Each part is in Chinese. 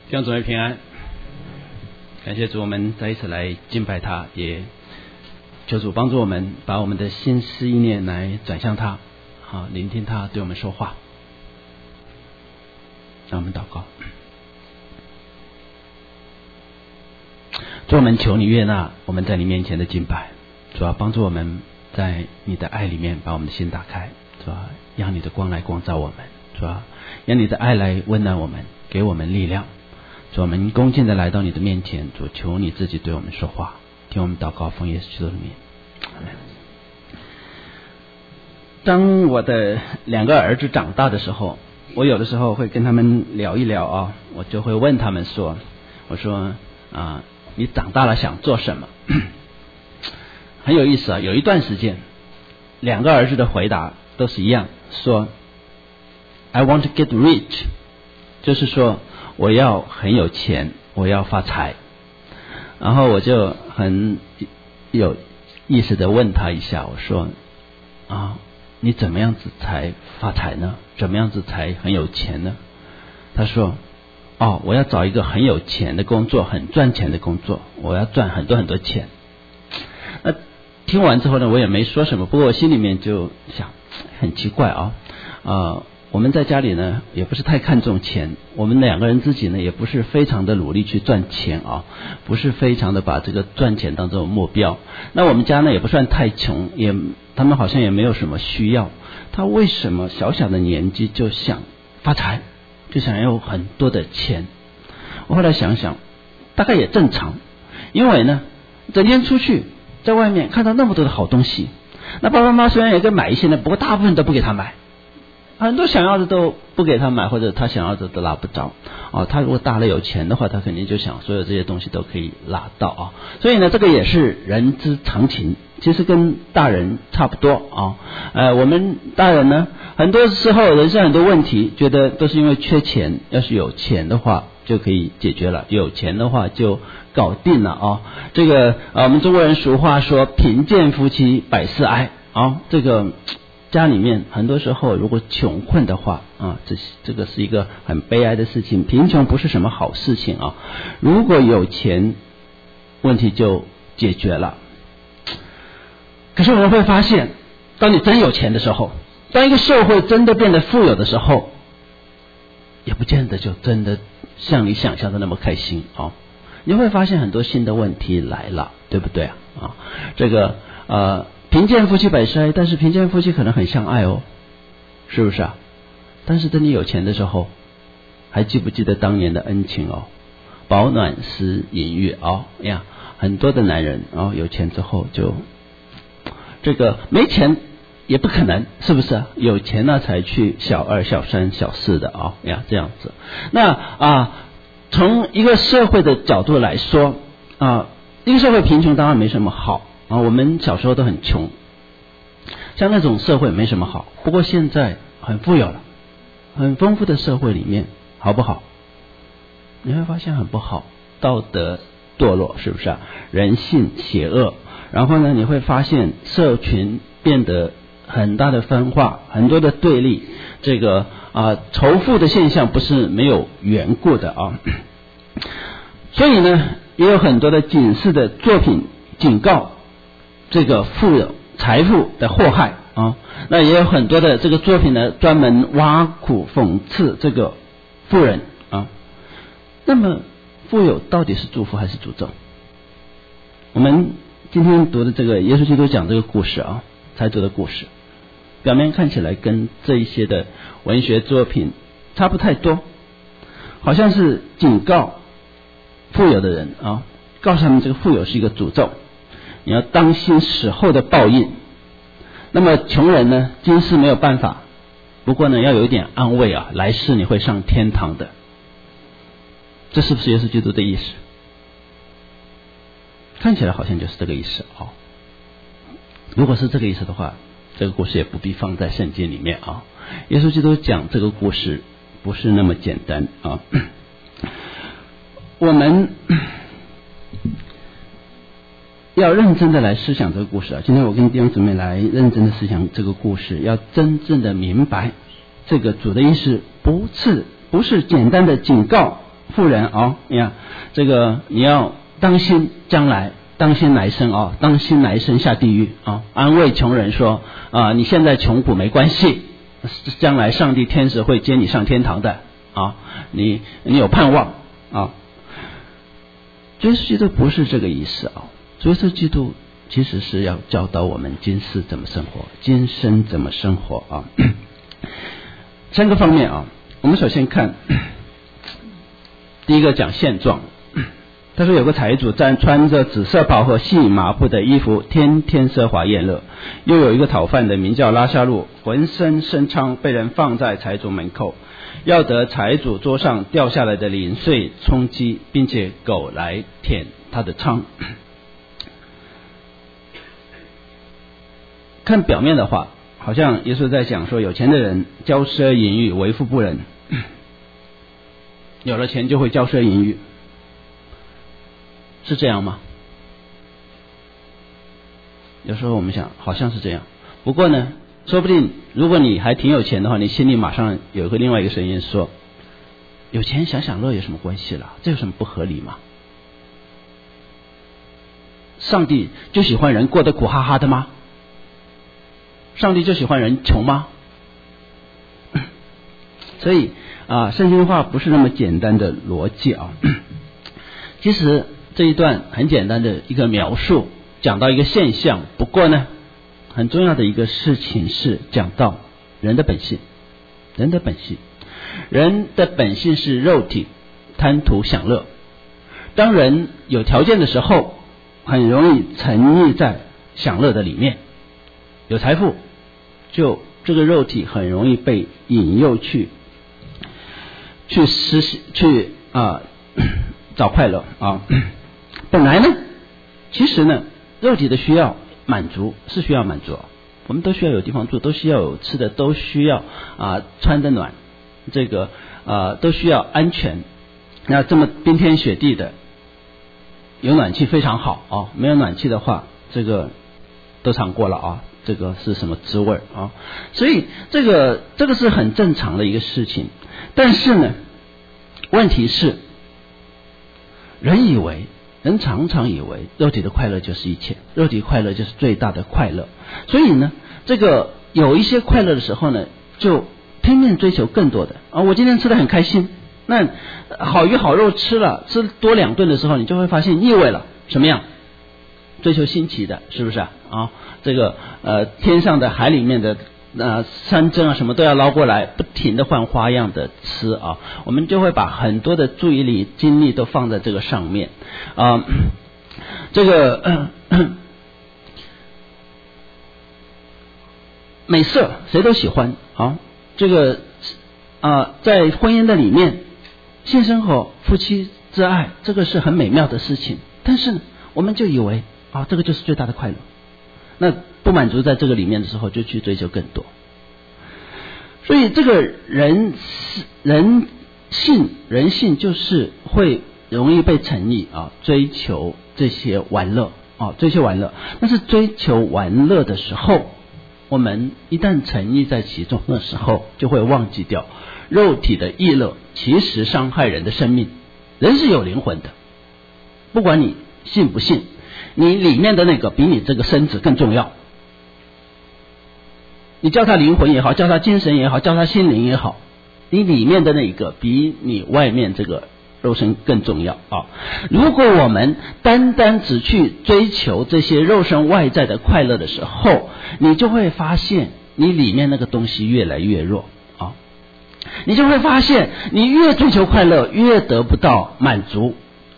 弟兄姊妹平安，感谢主，我们再一次来敬拜他，也求主帮助我们把我们的心思意念来转向他，好，聆听他对我们说话。让我们祷告。主，我们求你悦纳我们在你面前的敬拜，主要帮助我们在你的爱里面把我们的心打开，主要让你的光来光照我们，主要让你的爱来温暖我们，给我们力量。主，我们恭敬的来到你的面前，主，求你自己对我们说话，听我们祷告，奉耶稣基督的名，阿们。当我的2个儿子长大的时候，我有的时候会跟他们聊一聊啊，我就会问他们说，我说你长大了想做什么？很有意思啊，有一段时间2个儿子的回答都是一样，说 I want to get rich， 就是说我要很有钱，我要发财。然后我就很有意识的问他一下，我说你怎么样子才发财呢？怎么样子才很有钱呢？他说我要找一个很有钱的工作，很赚钱的工作，我要赚很多很多钱。那听完之后呢，我也没说什么，不过我心里面就想很奇怪我们在家里呢也不是太看重钱，我们2个人自己呢也不是非常的努力去赚钱不是非常的把这个赚钱当作目标。那我们家呢也不算太穷，他们好像也没有什么需要，他为什么小小的年纪就想发财，就想要有很多的钱？我后来想想大概也正常，因为呢整天出去在外面看到那么多的好东西，那爸爸妈妈虽然也给买一些呢，不过大部分都不给他买，很多想要的都不给他买，或者他想要的都拿不着他如果大了有钱的话，他肯定就想所有这些东西都可以拿到所以呢这个也是人之常情，其实跟大人差不多我们大人呢很多时候人生很多问题觉得都是因为缺钱，要是有钱的话就可以解决了，有钱的话就搞定了这个我们中国人俗话说贫贱夫妻百事哀这个家里面很多时候如果穷困的话这个是一个很悲哀的事情，贫穷不是什么好事情如果有钱问题就解决了。可是我们会发现，当你真有钱的时候，当一个社会真的变得富有的时候，也不见得就真的像你想象的那么开心你会发现很多新的问题来了，对不对这个贫贱夫妻百事哀，但是贫贱夫妻可能很相爱是不是但是等你有钱的时候，还记不记得当年的恩情饱暖思淫欲很多的男人有钱之后就这个没钱也不可能，是不是有钱了才去小2小3小4的这样子。那从一个社会的角度来说一个社会贫穷当然没什么好我们小时候都很穷，像那种社会没什么好，不过现在很富有了，很丰富的社会里面好不好？你会发现很不好，道德堕落，是不是人性邪恶，然后呢你会发现社群变得很大的分化，很多的对立，这个仇富的现象不是没有缘故的所以呢也有很多的警示的作品警告这个富有财富的祸害那也有很多的这个作品呢专门挖苦讽刺这个富人那么富有到底是祝福还是诅咒？我们今天读的这个耶稣基督讲这个故事财主的故事，表面看起来跟这一些的文学作品差不太多，好像是警告富有的人告诉他们这个富有是一个诅咒，你要当心死后的报应。那么穷人呢今世没有办法，不过呢要有一点安慰来世你会上天堂的。这是不是耶稣基督的意思？看起来好像就是这个意思如果是这个意思的话，这个故事也不必放在圣经里面耶稣基督讲这个故事不是那么简单我们要认真的来思想这个故事今天我跟弟兄姊妹来认真的思想这个故事，要真正的明白这个主的意思不是简单的警告富人啊，你看这个你要当心将来，当心来生啊，当心来生下地狱啊，安慰穷人说啊，你现在穷苦没关系，将来上帝天使会接你上天堂的啊，你有盼望啊。耶稣基督不是这个意思啊，耶稣基督其实是要教导我们今世怎么生活，今生怎么生活啊。3个方面啊，我们首先看第一个讲现状。他说有个财主穿着紫色袍和细麻布的衣服，天天奢华宴乐。又有一个讨饭的名叫拉撒路，浑身生疮，被人放在财主门口，要得财主桌上掉下来的零碎充饥，并且狗来舔他的疮。看表面的话，好像耶稣在讲说有钱的人骄奢淫欲，为富不仁，有了钱就会骄奢淫欲，是这样吗？有时候我们想好像是这样，不过呢，说不定如果你还挺有钱的话，你心里马上有另外一个声音说，有钱想享乐有什么关系啦？这有什么不合理吗？上帝就喜欢人过得苦哈哈的吗？上帝就喜欢人穷吗？所以圣经话不是那么简单的逻辑啊。其实这一段很简单的一个描述，讲到一个现象，不过呢，很重要的一个事情是讲到人的本性。人的本性是肉体，贪图享乐。当人有条件的时候，很容易沉溺在享乐的里面。有财富，就这个肉体很容易被引诱去找快乐啊。本来呢，其实呢，肉体的需要满足是需要满足，我们都需要有地方住，都需要有吃的，都需要穿得暖，这个都需要安全。那这么冰天雪地的，有暖气非常好啊，没有暖气的话，这个都尝过了啊，这个是什么滋味啊？所以这个是很正常的一个事情。但是呢，问题是人常常以为肉体的快乐就是一切，肉体快乐就是最大的快乐。所以呢，这个有一些快乐的时候呢，就拼命追求更多的我今天吃得很开心，那好鱼好肉吃多2顿的时候，你就会发现腻味了。什么样？追求新奇的，是不是这个天上的海里面的山珍什么都要捞过来，不停的换花样的吃我们就会把很多的注意力精力都放在这个上面这个美色谁都喜欢这个在婚姻的里面，性生活夫妻之爱，这个是很美妙的事情，但是呢，我们就以为这个就是最大的快乐，那不满足在这个里面的时候，就去追求更多。所以这个人性就是会容易被沉溺追求这些玩乐追求玩乐。但是追求玩乐的时候，我们一旦沉溺在其中的时候，就会忘记掉肉体的逸乐其实伤害人的生命。人是有灵魂的，不管你信不信，你里面的那个比你这个身子更重要。你叫他灵魂也好，叫他精神也好，叫他心灵也好，你里面的那个比你外面这个肉身更重要如果我们单单只去追求这些肉身外在的快乐的时候，你就会发现你里面那个东西越来越弱你就会发现你越追求快乐越得不到满足。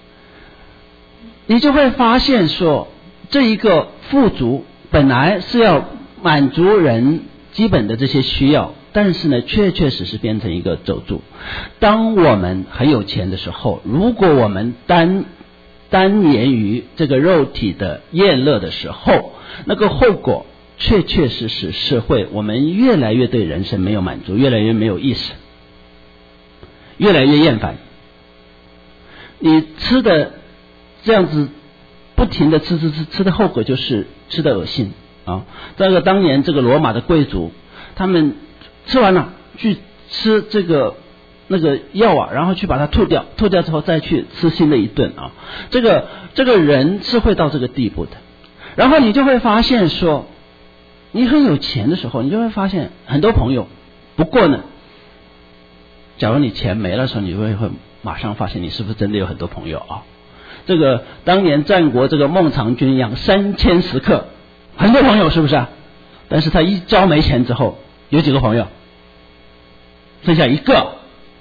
你就会发现说，这一个富足本来是要满足人基本的这些需要，但是呢，确实变成一个咒诅。当我们很有钱的时候，如果我们单言于这个肉体的厌乐的时候，那个后果确实是会我们越来越对人生没有满足，越来越没有意识，越来越厌烦。你吃的这样子不停的吃的后果就是吃的恶心这个当年这个罗马的贵族，他们吃完了去吃这个那个药啊，然后去把它吐掉，吐掉之后再去吃新的一顿啊。这个人是会到这个地步的。然后你就会发现说，你很有钱的时候，你就会发现很多朋友。不过呢，假如你钱没了的时候，你会马上发现你是不是真的有很多朋友啊？这个当年战国这个孟尝君养3000食客，很多朋友是不是啊？但是他一朝没钱之后，有几个朋友？剩下一个。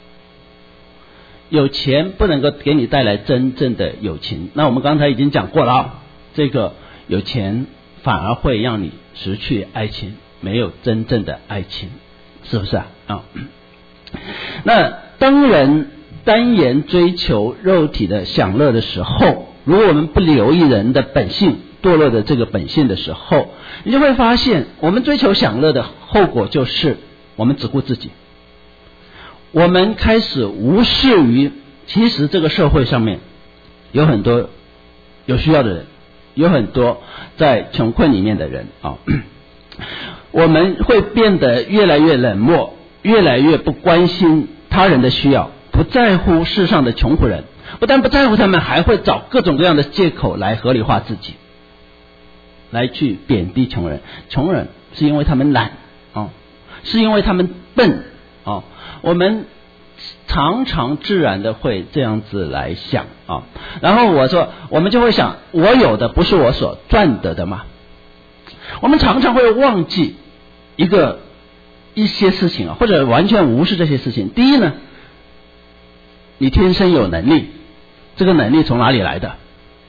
有钱不能够给你带来真正的友情。那我们刚才已经讲过了啊，这个有钱反而会让你失去爱情，没有真正的爱情，是不是啊？那当人单言追求肉体的享乐的时候，如果我们不留意人的本性堕落的这个本性的时候，你就会发现我们追求享乐的后果就是我们只顾自己，我们开始无视于其实这个社会上面有很多有需要的人，有很多在穷困里面的人啊。我们会变得越来越冷漠，越来越不关心他人的需要，不在乎世上的穷苦人，不但不在乎他们，还会找各种各样的借口来合理化自己，来去贬低穷人。穷人是因为他们懒啊，是因为他们笨啊。我们常常自然的会这样子来想啊。然后我说，我们就会想，我有的不是我所赚得的吗？我们常常会忘记一些事情啊，或者完全无视这些事情。第一呢，你天生有能力，这个能力从哪里来的？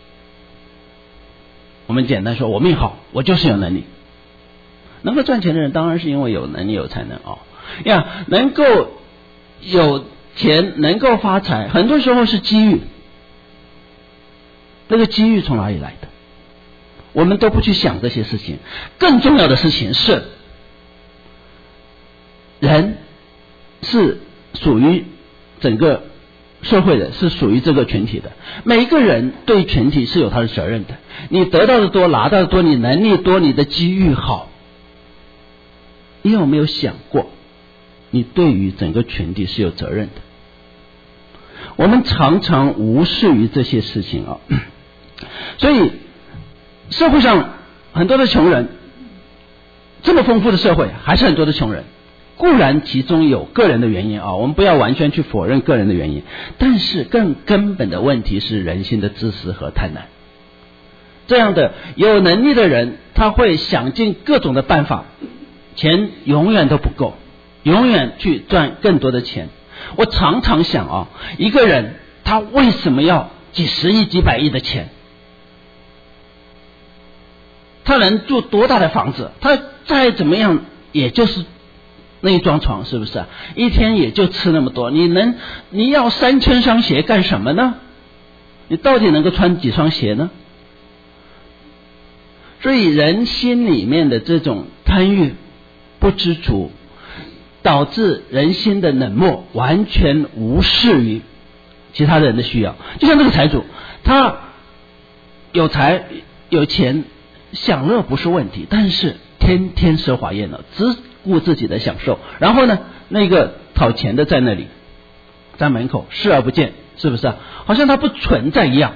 我们简单说，我命好，我就是有能力。能够赚钱的人当然是因为有能力有才能能够有钱，能够发财，很多时候是机遇。那个机遇从哪里来的？我们都不去想这些事情。更重要的事情是，人是属于整个社会的，是属于这个群体的。每一个人对群体是有他的责任的。你得到的多，拿到的多，你能力多，你的机遇好，你有没有想过，你对于整个群体是有责任的？我们常常无视于这些事情啊。所以社会上很多的穷人，这么丰富的社会还是很多的穷人。固然其中有个人的原因啊，我们不要完全去否认个人的原因，但是更根本的问题是人性的自私和贪婪。这样的有能力的人，他会想尽各种的办法，钱永远都不够，永远去赚更多的钱。我常常想啊，一个人他为什么要几十亿几百亿的钱？他能住多大的房子？他再怎么样也就是那一张床，是不是啊？一天也就吃那么多，你要3000双鞋干什么呢？你到底能够穿几双鞋呢？所以人心里面的这种贪欲不知足，导致人心的冷漠，完全无视于其他人的需要。就像这个财主，他有财有钱，享乐不是问题，但是天天奢华宴乐，只顾自己的享受。然后呢，那个讨钱的在那里，在门口视而不见，是不是啊？好像他不存在一样。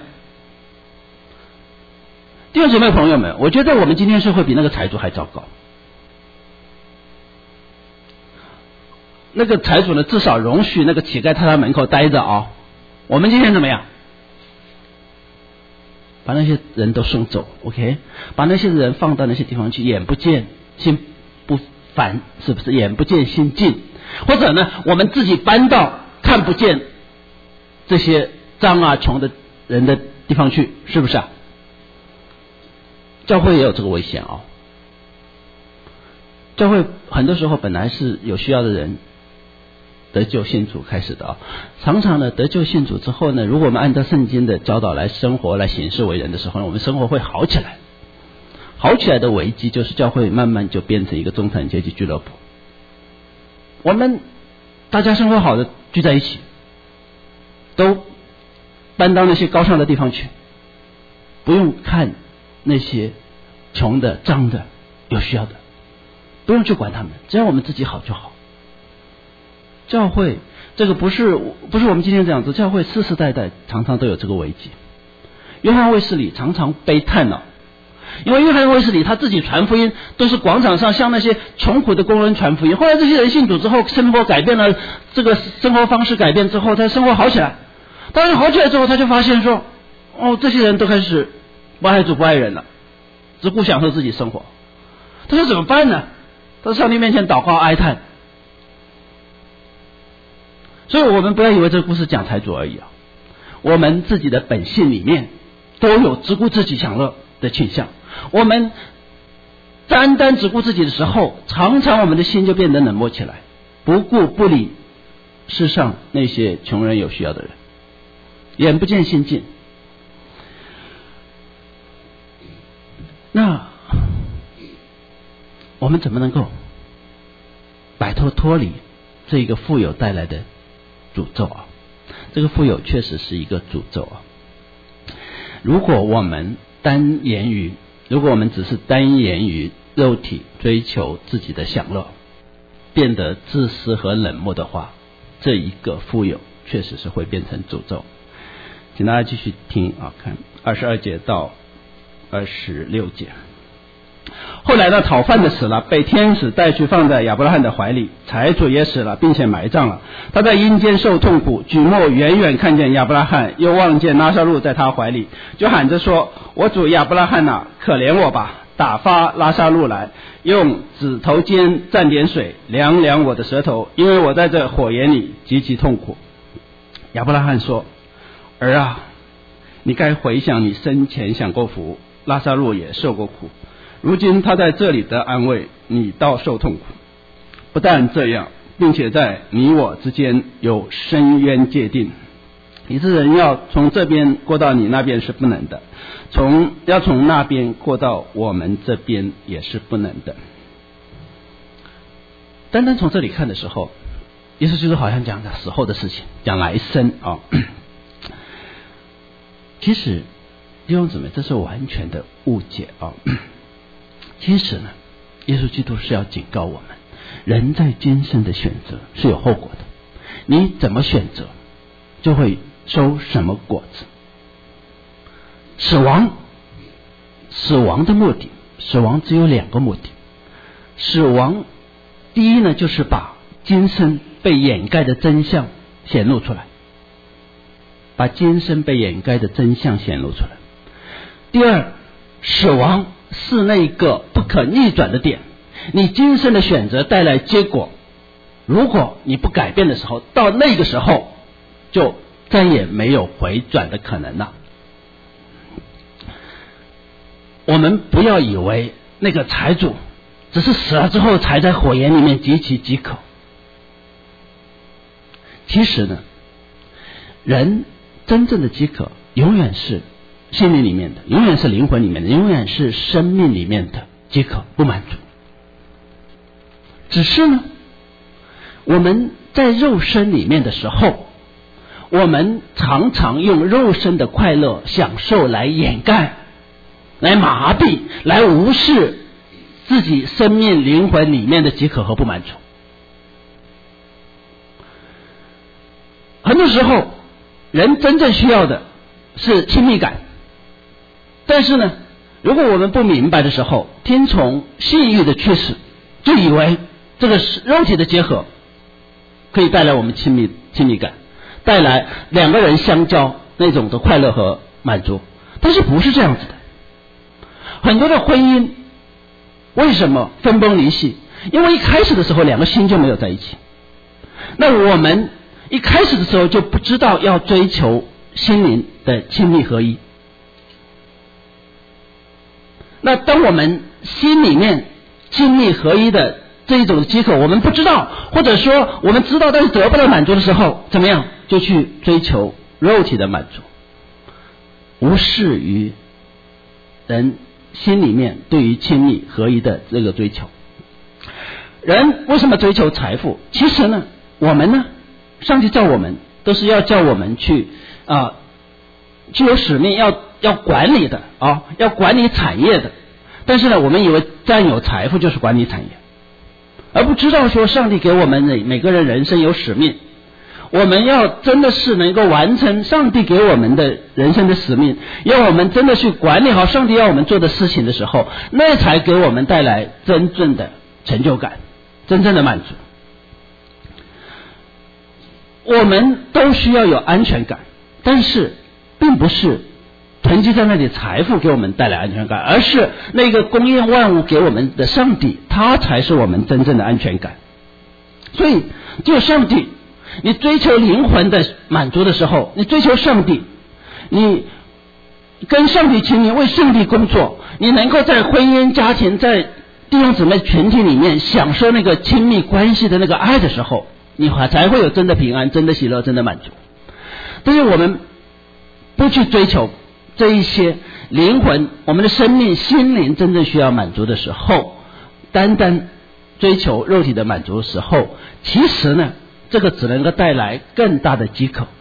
弟兄姊妹朋友们，我觉得我们今天社会比那个财主还糟糕。那个财主呢，至少容许那个乞丐他门口待着啊。我们今天怎么样？把那些人都送走 ，OK？ 把那些人放到那些地方去，眼不见心不烦，是不是？眼不见心静。或者呢，我们自己搬到看不见这些脏啊穷的人的地方去，是不是啊？教会也有这个危险啊。教会很多时候本来是有需要的人得救信主开始的啊，常常呢得救信主之后呢，如果我们按照圣经的教导来生活来行事为人的时候呢，我们生活会好起来。好起来的危机就是教会慢慢就变成一个中产阶级俱乐部。我们大家生活好的聚在一起，都搬到那些高尚的地方去，不用看那些穷的脏的有需要的，不用去管他们，只要我们自己好就好。 教会这个不是我们今天这样子，教会世世代代常常都有这个危机。约翰卫斯理常常悲叹了，因为约翰卫斯理他自己传福音都是广场上向那些穷苦的工人传福音，后来这些人信主之后，生活改变了，这个生活方式改变之后，他生活好起来。当然好起来之后，他就发现说，这些人都开始不爱主不爱人了，只顾享受自己生活。他说怎么办呢？他在上帝面前祷告哀叹。所以我们不要以为这个故事讲财主而已啊，我们自己的本性里面都有只顾自己享乐的倾向。我们单单只顾自己的时候，常常我们的心就变得冷漠起来，不顾不理世上那些穷人有需要的人，眼不见心尽。那我们怎么能够脱离这一个富有带来的诅咒啊？这个富有确实是一个诅咒啊！如果我们只是单言于肉体追求自己的享乐，变得自私和冷漠的话，这一个富有确实是会变成诅咒。请大家继续听啊，看22节到26节。后来呢，讨饭的死了，被天使带去放在亚伯拉罕的怀里。财主也死了，并且埋葬了。他在阴间受痛苦，举目远远看见亚伯拉罕，又望见拉撒路在他怀里，就喊着说：我主亚伯拉罕啊，可怜我吧，打发拉撒路来，用指头尖蘸点水，凉凉我的舌头，因为我在这火焰里极其痛苦。亚伯拉罕说：儿啊，你该回想你生前享过福，拉撒路也受过苦，如今他在这里得安慰，你倒受痛苦。不但这样，并且在你我之间有深渊界定，以致人要从这边过到你那边是不能的，要从那边过到我们这边也是不能的。单单从这里看的时候，耶稣就是好像讲死后的事情，讲来生啊。其实弟兄姊妹，这是完全的误解啊。其实呢，耶稣基督是要警告我们，人在今生的选择是有后果的，你怎么选择就会收什么果子。死亡的目的，死亡只有2个目的。死亡第一呢，就是把今生被掩盖的真相显露出来，把今生被掩盖的真相显露出来。第二，死亡是那个不可逆转的点，你今生的选择带来结果，如果你不改变的时候，到那个时候就再也没有回转的可能了。我们不要以为那个财主只是死了之后才在火焰里面极其饥渴。其实呢，人真正的饥渴永远是心灵里面的，永远是灵魂里面的，永远是生命里面的饥渴不满足。只是呢，我们在肉身里面的时候，我们常常用肉身的快乐享受来掩盖，来麻痹，来无视自己生命灵魂里面的饥渴和不满足。很多时候人真正需要的是亲密感，但是呢，如果我们不明白的时候，听从性欲的驱使，就以为这个肉体的结合可以带来我们亲密感，带来2个人相交那种的快乐和满足。但是不是这样子的。很多的婚姻为什么分崩离析？因为一开始的时候2个心就没有在一起。那我们一开始的时候就不知道要追求心灵的亲密合一。那当我们心里面亲密合一的这一种饥渴我们不知道，或者说我们知道但是得不到满足的时候，怎么样？就去追求肉体的满足，无视于人心里面对于亲密合一的这个追求。人为什么追求财富？其实呢，我们呢，上帝叫我们都是要叫我们去具有使命，要管理的啊，要管理产业的。但是呢，我们以为占有财富就是管理产业。 而不知道说上帝给我们每个人人生有使命，我们要真的是能够完成上帝给我们的人生的使命，要我们真的去管理好上帝要我们做的事情的时候，那才给我们带来真正的成就感，真正的满足。我们都需要有安全感，但是并不是囤积在那里财富给我们带来安全感，而是那个供应万物给我们的上帝，他才是我们真正的安全感。所以只有上帝，你追求灵魂的满足的时候，你追求上帝，你跟上帝亲密，为上帝工作，你能够在婚姻家庭在弟兄姊妹群体里面享受那个亲密关系的那个爱的时候，你才会有真的平安，真的喜乐，真的满足。但是我们不去追求这一些灵魂，我们的生命心灵真正需要满足的时候，单单追求肉体的满足的时候，其实呢，这个只能够带来更大的饥渴。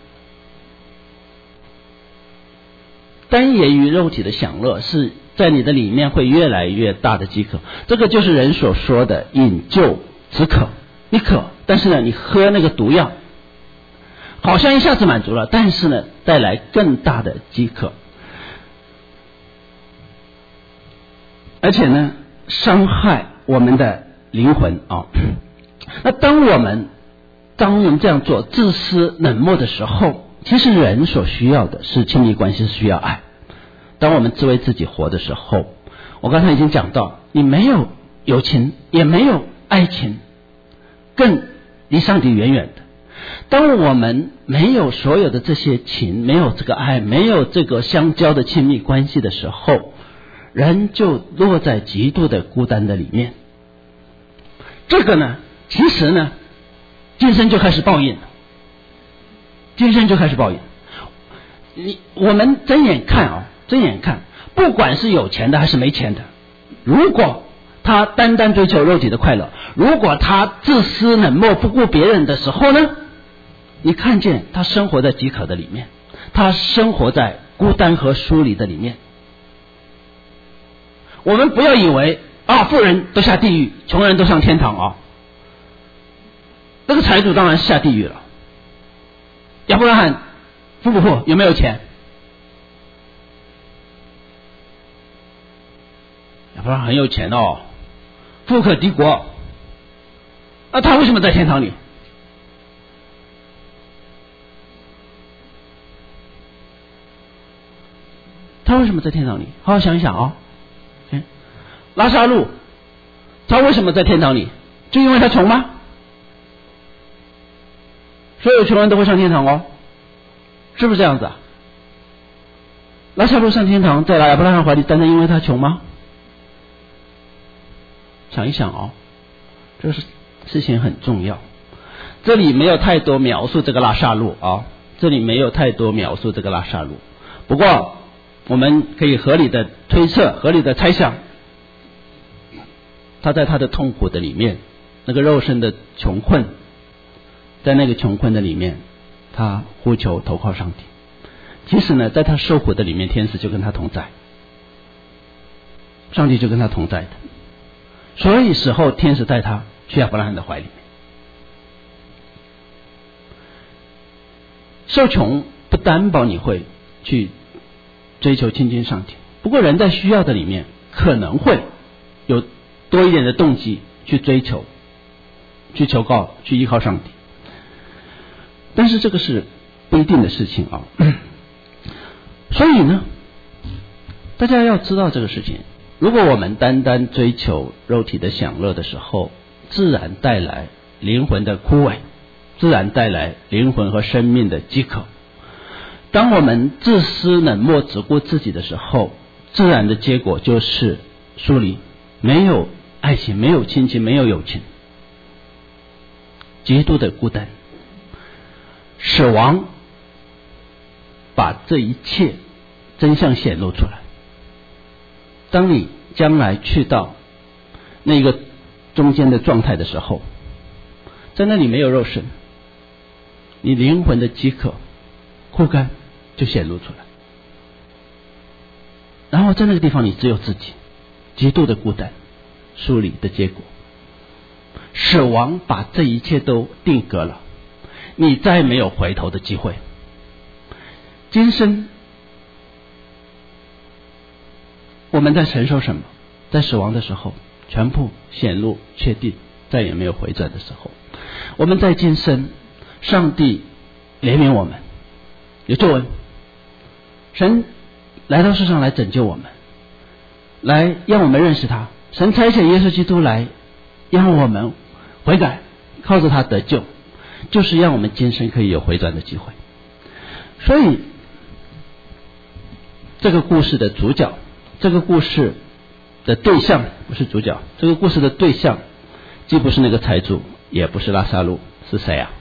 单言于肉体的享乐，是在你的里面会越来越大的饥渴。这个就是人所说的饮鸩止渴。你渴，但是呢，你喝那个毒药，好像一下子满足了，但是呢，带来更大的饥渴，而且呢，伤害我们的灵魂啊。那当我们这样做自私冷漠的时候，其实人所需要的是亲密关系，是需要爱。当我们只为自己活的时候，我刚才已经讲到，你没有友情，也没有爱情，更离上帝远远的。当我们没有所有的这些情，没有这个爱，没有这个相交的亲密关系的时候，人就落在极度的孤单的里面。这个呢，其实呢，今生就开始报应了，今生就开始报应。我们睁眼看，不管是有钱的还是没钱的，如果他单单追求肉体的快乐，如果他自私冷漠不顾别人的时候呢，你看见他生活在饥渴的里面，他生活在孤单和疏离的里面。我们不要以为富人都下地狱，穷人都上天堂啊。那个财主当然是下地狱了。亚伯拉罕富不富？有没有钱？亚伯拉罕很有钱哦，富可敌国。那他为什么在天堂里？他为什么在天堂里？好好想一想啊。拉撒路他为什么在天堂里？就因为他穷吗？所有穷人都会上天堂哦，是不是这样子啊？拉撒路上天堂，在亚伯拉罕怀里，单单因为他穷吗？想一想哦，这是事情很重要。这里没有太多描述这个拉撒路啊，这里没有太多描述这个拉撒路。不过我们可以合理的推测，合理的猜想，他在他的痛苦的里面，那个肉身的穷困，在那个穷困的里面，他呼求投靠上帝。其实呢，在他受苦的里面，天使就跟他同在，上帝就跟他同在的。所以死后天使带他去亚伯拉罕的怀里面。受穷不担保你会去追求亲近上帝，不过人在需要的里面可能会有多一点的动机去追求，去求告，去依靠上帝。但是这个是不一定的事情啊。所以呢，大家要知道这个事情，如果我们单单追求肉体的享乐的时候，自然带来灵魂的枯萎，自然带来灵魂和生命的饥渴。当我们自私冷漠只顾自己的时候，自然的结果就是疏离，没有爱情，没有亲情，没有友情，极度的孤单。死亡把这一切真相显露出来。当你将来去到那个中间的状态的时候，在那里没有肉身，你灵魂的饥渴枯干就显露出来。然后在那个地方你只有自己，极度的孤单疏离的结果。 死亡把这一切都定格了，你再没有回头的机会。今生我们在承受什么？在死亡的时候全部显露确定，再也没有回转的时候。我们在今生上帝怜悯我们，有救恩，神来到世上来拯救我们，来让我们认识他。神差遣耶稣基督来让我们悔改，靠着他得救，就是让我们今生可以有回转的机会。所以这个故事的主角，这个故事的对象不是主角，这个故事的对象既不是那个财主，也不是拉撒路，是谁啊？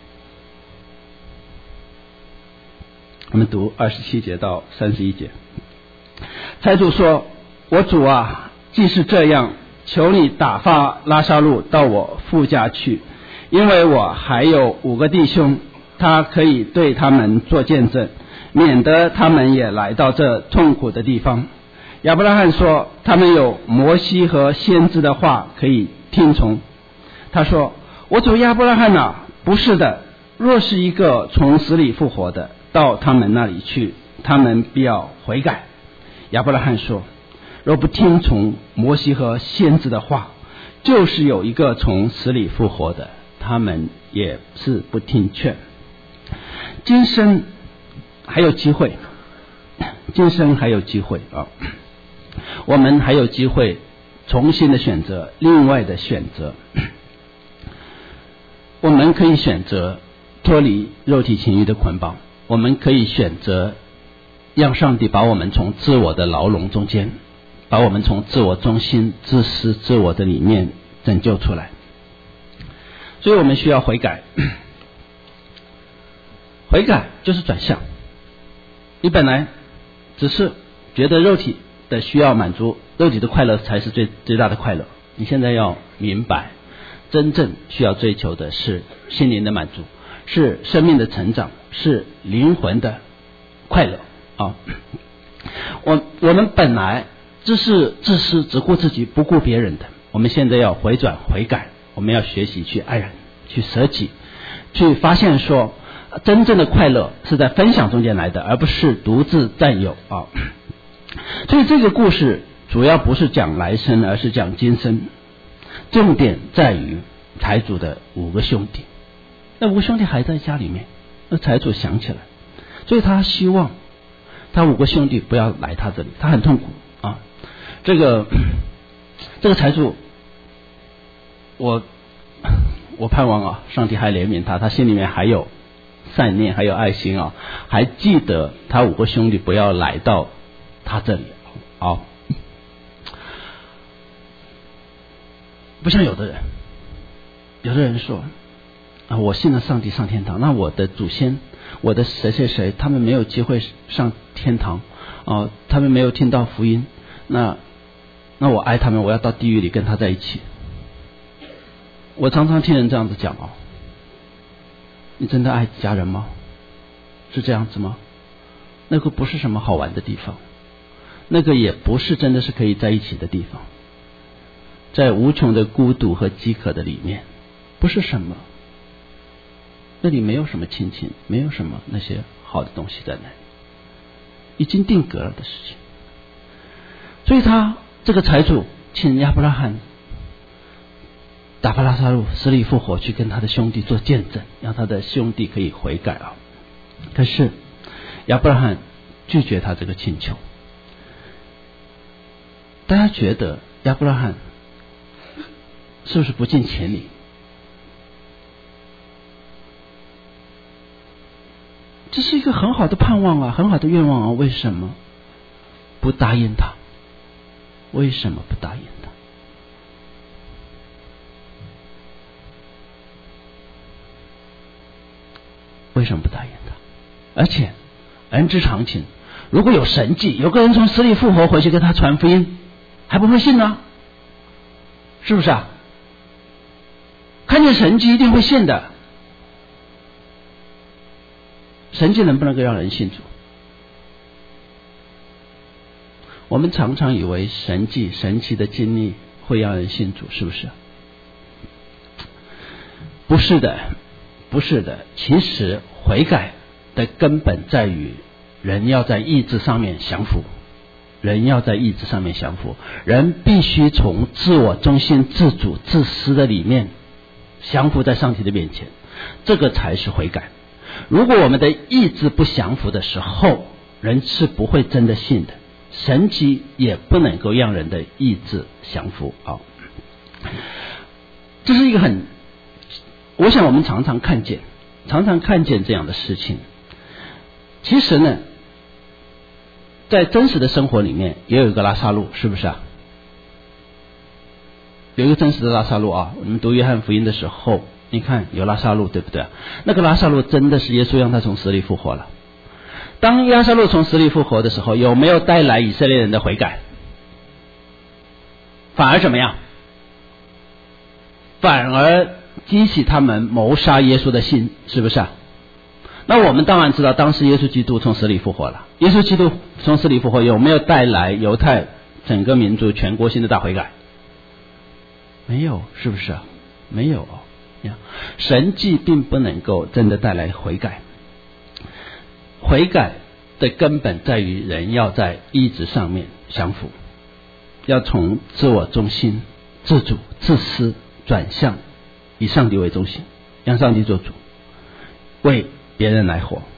我们读27节到31节。财主说：我主啊，既是这样，求你打发拉撒路到我父家去，因为我还有5个弟兄，他可以对他们做见证，免得他们也来到这痛苦的地方。亚伯拉罕说：他们有摩西和先知的话可以听从。他说：我主亚伯拉罕啊，不是的，若是一个从死里复活的到他们那里去，他们必要悔改。亚伯拉罕说：若不听从摩西和先知的话，就是有一个从死里复活的，他们也是不听劝。今生还有机会，今生还有机会啊！我们还有机会重新的选择，另外的选择。我们可以选择脱离肉体情欲的捆绑，我们可以选择让上帝把我们从自我的牢笼中间，把我们从自我中心、自私、自我的里面拯救出来。所以我们需要悔改，悔改就是转向。你本来只是觉得肉体的需要满足，肉体的快乐才是最大的快乐，你现在要明白，真正需要追求的是心灵的满足，是生命的成长，是灵魂的快乐啊！我们本来只是自私，只顾自己不顾别人的，我们现在要回转悔改，我们要学习去爱人，去舍己，去发现说真正的快乐是在分享中间来的，而不是独自占有啊！所以这个故事主要不是讲来生，而是讲今生。重点在于财主的5个兄弟，那5个兄弟还在家里面，那财主想起来，所以他希望他5个兄弟不要来他这里，他很痛苦啊。这个财主，我盼望啊，上帝还怜悯他，他心里面还有善念，还有爱心啊，还记得他5个兄弟不要来到他这里啊。不像有的人说啊，我信了上帝上天堂，那我的祖先，我的谁谁谁，他们没有机会上天堂啊，他们没有听到福音，那我爱他们，我要到地狱里跟他在一起。我常常听人这样子讲哦，你真的爱家人吗？是这样子吗？那个不是什么好玩的地方，那个也不是真的是可以在一起的地方。在无穷的孤独和饥渴的里面，不是什么，那里没有什么亲情，没有什么那些好的东西在那里，已经定格了的事情。所以他这个财主请亚伯拉罕打发拉撒路死里复活，去跟他的兄弟做见证，让他的兄弟可以悔改啊。可是亚伯拉罕拒绝他这个请求。大家觉得亚伯拉罕是不是不近情理？这是一个很好的盼望啊，很好的愿望啊，为什么不答应他？为什么不答应他？为什么不答应他？而且人之常情，如果有神迹，有个人从死里复活回去跟他传福音，还不会信呢？是不是啊？看见神迹一定会信的。神迹能不能够让人信主？我们常常以为神迹神奇的经历会让人信主，是不是？ 是的，不是的。其实悔改的根本在于人要在意志上面降服，人要在意志上面降服，人必须从自我中心、自主、自私的里面降服在上帝的面前，这个才是悔改。如果我们的意志不降服的时候，人是不会真的信的，神迹也不能够让人的意志降服啊。这是一个我想我们常常看见这样的事情。其实呢，在真实的生活里面也有一个拉撒路，是不是啊？有一个真实的拉撒路啊。我们读约翰福音的时候，你看有拉撒路，对不对？那个拉撒路真的是耶稣让他从死里复活了。当拉撒路从死里复活的时候，有没有带来以色列人的悔改？反而怎么样？反而激起他们谋杀耶稣的心，是不是啊？那我们当然知道，当时耶稣基督从死里复活了。耶稣基督从死里复活有没有带来犹太整个民族全国性的大悔改？没有，是不是啊？没有哦。神迹并不能够真的带来悔改。悔改的根本在于人要在意志上面降服，要从自我中心、自主、自私转向以上帝为中心，让上帝做主，为别人来活。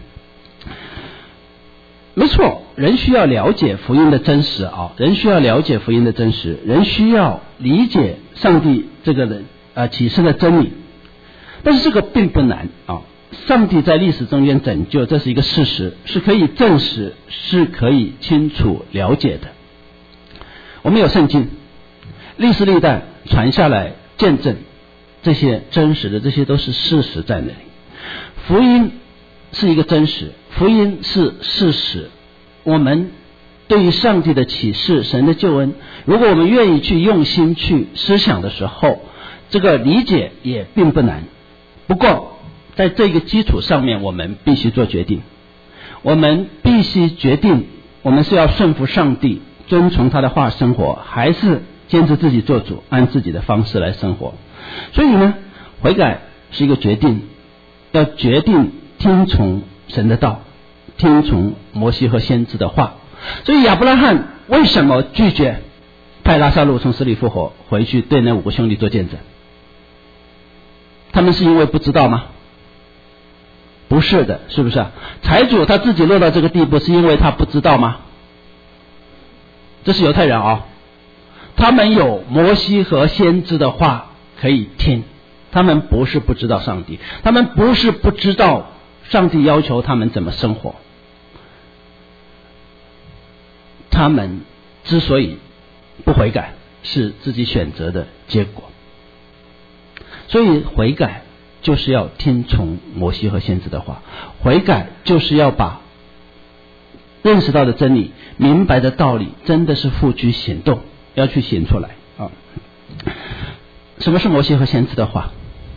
没错，人需要了解福音的真实啊，人需要了解福音的真实，人需要理解上帝这个的启示的真理。但是这个并不难啊，上帝在历史中间拯救，这是一个事实，是可以证实，是可以清楚了解的。我们有圣经，历史历代传下来见证这些真实的，这些都是事实在那里。福音是一个真实，福音是事实。我们对于上帝的启示、神的救恩，如果我们愿意去用心去思想的时候，这个理解也并不难。不过在这个基础上面，我们必须做决定，我们必须决定我们是要顺服上帝，遵从他的话生活，还是坚持自己做主，按自己的方式来生活。所以呢，悔改是一个决定，要决定听从神的道，听从摩西和先知的话。所以亚伯拉罕为什么拒绝派拉撒路从死里复活回去对那5个兄弟做见证？他们是因为不知道吗？不是的，是不是啊？财主他自己落到这个地步，是因为他不知道吗？这是犹太人啊，他们有摩西和先知的话可以听，他们不是不知道上帝，他们不是不知道上帝要求他们怎么生活，他们之所以不悔改，是自己选择的结果。所以悔改就是要听从摩西和先知的话，悔改就是要把认识到的真理、明白的道理，真的是付诸行动，要去行出来啊。什么是摩西和先知的话？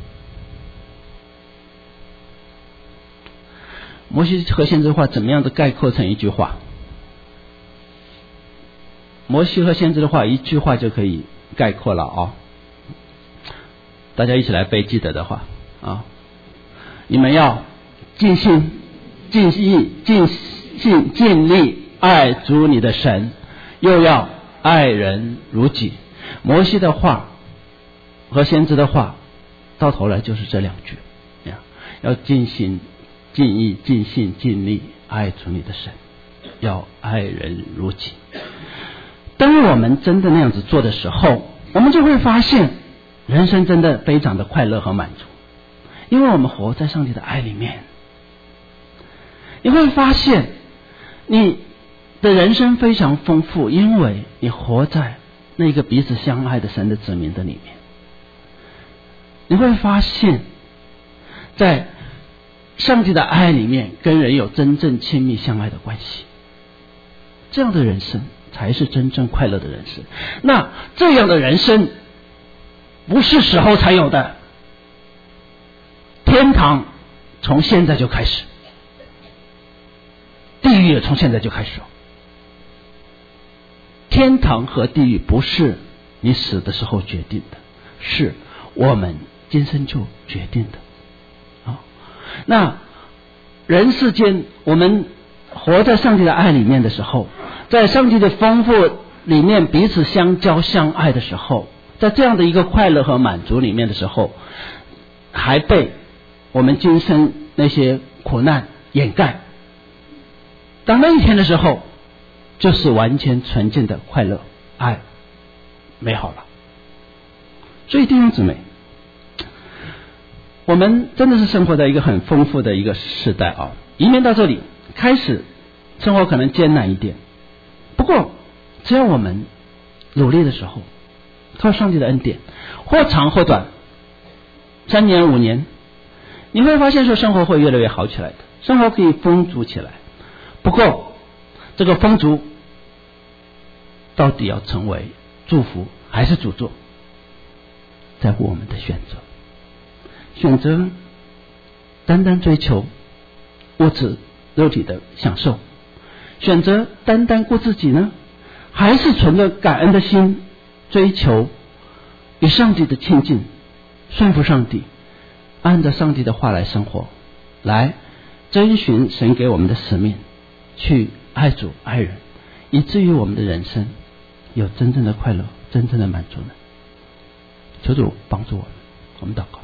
摩西和先知的话怎么样的概括成一句话？摩西和先知的话一句话就可以概括了啊。大家一起来背，记得的话啊，你们要尽心、尽意、尽力爱主你的神，又要爱人如己。摩西的话和先知的话，到头来就是这2句，要尽心、尽意、尽心、尽力爱主你的神，要爱人如己。当我们真的那样子做的时候，我们就会发现人生真的非常的快乐和满足，因为我们活在上帝的爱里面。你会发现你的人生非常丰富，因为你活在那个彼此相爱的神的子民的里面。你会发现在上帝的爱里面跟人有真正亲密相爱的关系，这样的人生才是真正快乐的人生。那这样的人生不是时候才有的，天堂从现在就开始，地狱也从现在就开始。天堂和地狱不是你死的时候决定的，是我们今生就决定的。那人世间我们活在上帝的爱里面的时候，在上帝的丰富里面彼此相交相爱的时候，在这样的一个快乐和满足里面的时候，还被我们今生那些苦难掩盖。当那一天的时候，就是完全纯净的快乐、爱、美好了。所以弟兄姊妹，我们真的是生活在一个很丰富的一个时代啊！移民到这里，开始生活可能艰难一点，不过只要我们努力的时候，靠上帝的恩典，或长或短，3年5年，你会发现说生活会越来越好起来的，生活可以丰足起来。不过这个丰足到底要成为祝福还是诅咒，在乎我们的选择。选择单单追求物质肉体的享受，选择单单顾自己呢，还是存着感恩的心追求与上帝的亲近，顺服上帝，按照上帝的话来生活，来遵循神给我们的使命，去爱主爱人，以至于我们的人生有真正的快乐，真正的满足呢？求主帮助我们，我们祷告。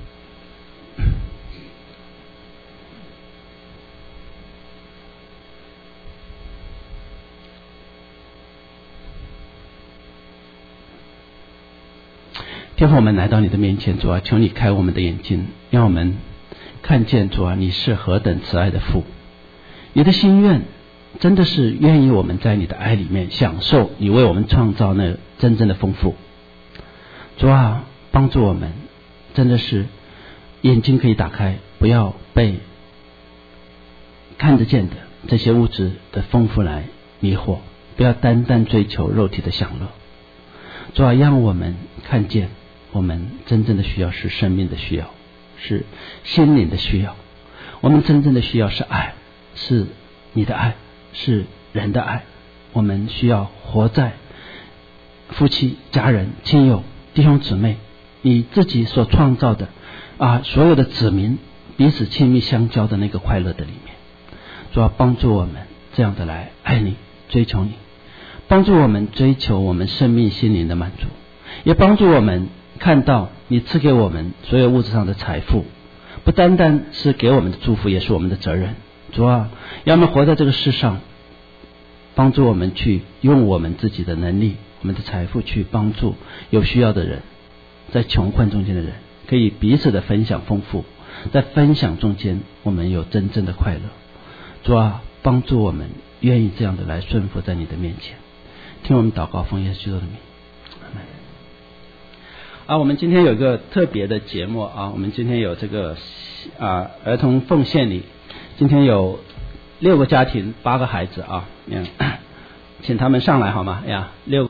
天父，我们来到你的面前，主啊，求你开我们的眼睛，让我们看见主啊，你是何等慈爱的父，你的心愿真的是愿意我们在你的爱里面享受你为我们创造那真正的丰富。主啊，帮助我们真的是眼睛可以打开，不要被看得见的这些物质的丰富来迷惑，不要单单追求肉体的享乐。主啊，让我们看见我们真正的需要是生命的需要，是心灵的需要。我们真正的需要是爱，是你的爱，是人的爱。我们需要活在夫妻、家人、亲友、弟兄姊妹，你自己所创造的所有的子民彼此亲密相交的那个快乐的里面。主要帮助我们这样的来爱你，追求你，帮助我们追求我们生命心灵的满足，也帮助我们看到你赐给我们所有物质上的财富，不单单是给我们的祝福，也是我们的责任。主啊，让我们活在这个世上，帮助我们去用我们自己的能力，我们的财富去帮助有需要的人，在穷困中间的人，可以彼此的分享丰富，在分享中间我们有真正的快乐。主啊，帮助我们愿意这样的来顺服在你的面前，听我们祷告，奉耶稣基督的名，阿们。我们今天有一个特别的节目我们今天有这个儿童奉献礼，今天有6个家庭8个孩子请他们上来好吗？6个